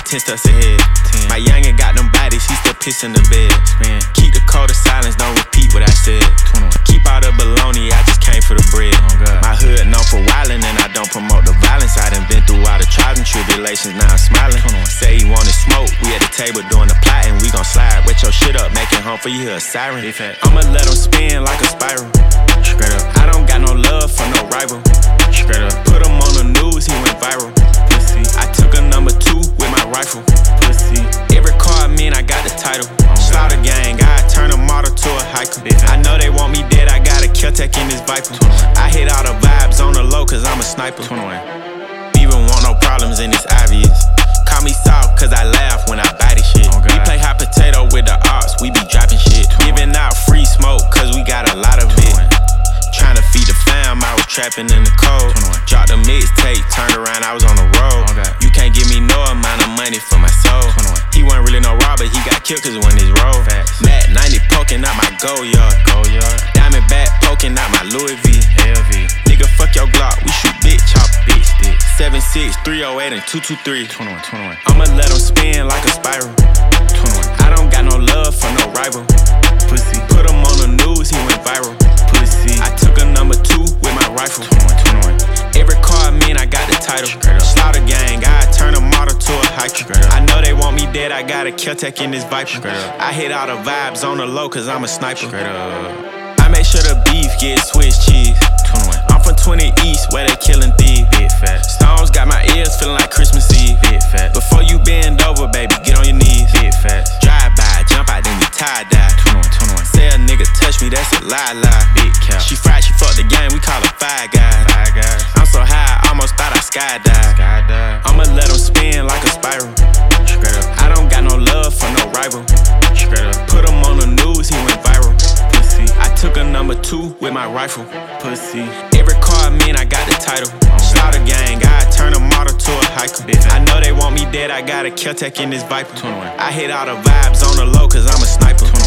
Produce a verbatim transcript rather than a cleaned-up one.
ten steps ahead. ten. My youngin' got them bodies, he still piss in the bed. Man. Keep the code of silence, don't repeat what I said. twenty-one. Keep all the baloney, I just came for the bread. Oh, my hood known for wildin' and I don't promote the violence. I done been through all the trials and tribulations, now I'm smiling. Say he wanted smoke, we at the table doing the plotting. We gon' slide, wet your shit up, make it home for you, hear a siren. I'ma let him spin like a spiral. Straight up. I don't got no love for no rival. Straight up. Put him on the news, he went viral. Pussy. I took a number two with my rifle. Pussy. Every car I mean, I got the title. Oh, Slaughter God. Gang, I turn a model to a hiker. I know they want me dead, I got a kill tech in this Viper. twenty-one. I hit all the vibes on the low, cause I'm a sniper. twenty-one. Even want no problems and it's obvious. Call me soft, cause I laugh when I buy this shit. Oh, we play hot potato with the ops, we be dropping shit. twenty-one. Giving out free smoke, cause we got a lot of twenty-one. It. Tryna feed the fam, I was trapping in the cold. twenty-one. Dropped a mixtape, turned around, I was on the road. Okay. You can't give me no amount of money for my soul. twenty-one. He wasn't really no robber, he got killed cause it wasn't his role. Matt ninety poking out my go yard. Go yard. Diamond back poking out my Louis V. L V. Nigga, fuck your Glock, we shoot bitch, chop bitch, stick. seven six, three oh eight, and two two three. twenty-one, twenty-one. I'ma let him spin like a spiral. twenty-one. I don't got no love for no rival. Pussy. Put him on the news, he went viral. Pussy. I took a number two with my rifle. twenty-one, twenty-one. Every car I mean, I got the title. Slaughter gang, I turn a model to a hiker. I know they want me dead, I got a kill tech in this Viper. I hit all the vibes on the low, cause I'm a sniper. I make sure the beef get Swiss cheese. twenty-one. I'm from twenty East, where they killing thieves. Big fat. Stones got my ears feeling like Christmas Eve. Big fat. Before you bend over, baby, get on your knees. Big fat. Drive by, jump out, then we tie dye. twenty-one, twenty-one. Say a nigga touch me, that's a lie, lie. Big cap. She fried, she fucked the game, we call her Five Guys. Five Guys. I'm so high, I almost thought I skydive. Skydive. I'ma let him spin like a spiral. Straight up. I don't got no love for no rival. Straight up. Put him on the news, he went viral. Pussy. I took a number two with my rifle. Pussy. Every car I mean, I got the title. Slaughter gang, I turn a model to a hiker. I know they want me dead, I got a kill tech in this Viper. twenty-one. I hit all the vibes on the low, cause I'm a sniper.